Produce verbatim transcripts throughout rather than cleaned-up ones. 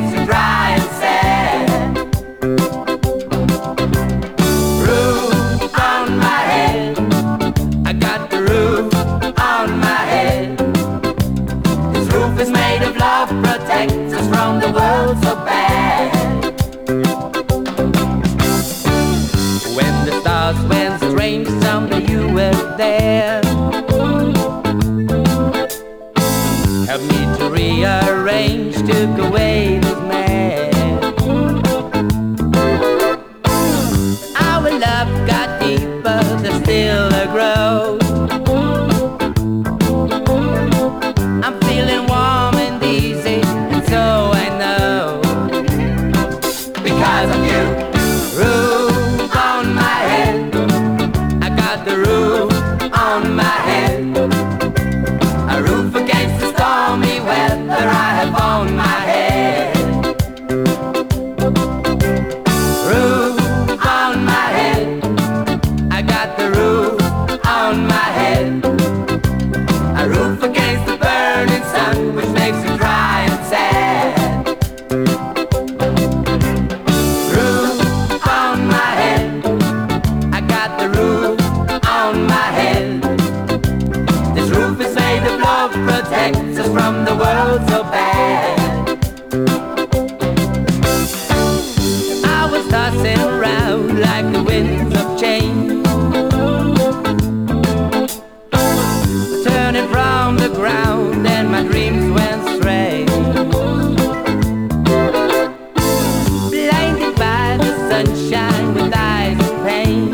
makes you dry and sad. Roof on my head, I got the roof on my head. This roof is made of love, protects us from the world so bad. When the stars went strange, someday you were there. Help me to rearrange, took away this man. Our love got deeper, there's still a growth. I'm feeling warm and easy, and so I know. Because of you. Roof on my head, I got the roof on my head. A roof against the stormy weather I have on my head. Roof on my head, I got the roof on my head. A roof against the burning sun, which makes you dry and sad. Roof on my head, I got the roof on my head. This roof is made of love, protects us from the world so bad. I was tossing around like the winds of change, turning from the ground, and my dreams went strange. Blinded by the sunshine with eyes of pain,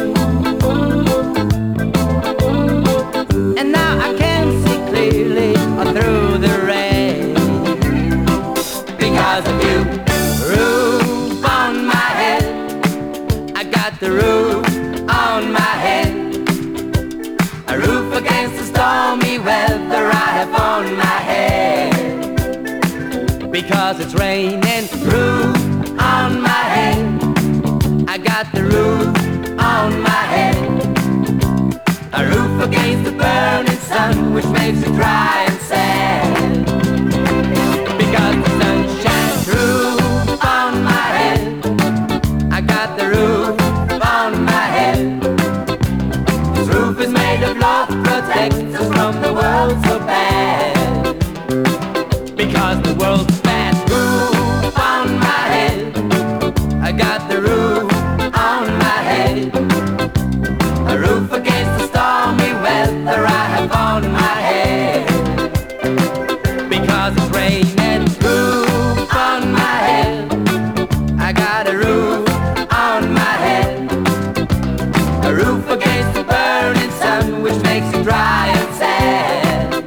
and now I can see clearly through the rain. Because of you. Roof on my head, I got the roof on my head. A roof against the stormy weather I have on my head. Because it's raining. Roof on my head, I got the roof on my head. A roof against the burning sun, which makes you dry and sad. Because the sun shines. Roof on my head, I got the roof on my head. This roof is made of love, protects us from the world so bad. Because the world's bad. Roof on my head, I got the roof on my head. A roof against the stormy weather I have on my head. Because it's raining. Roof on my head, I got a roof on my head. A roof against the burning sun, which makes you dry and sad.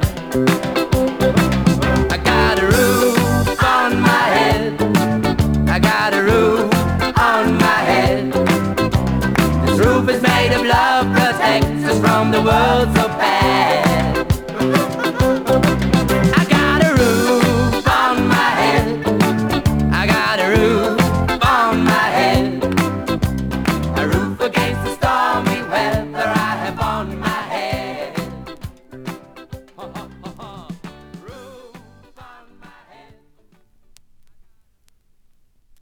I got a roof on my head, I got a roof on my head. This roof is made of love, protects us from the world so bad.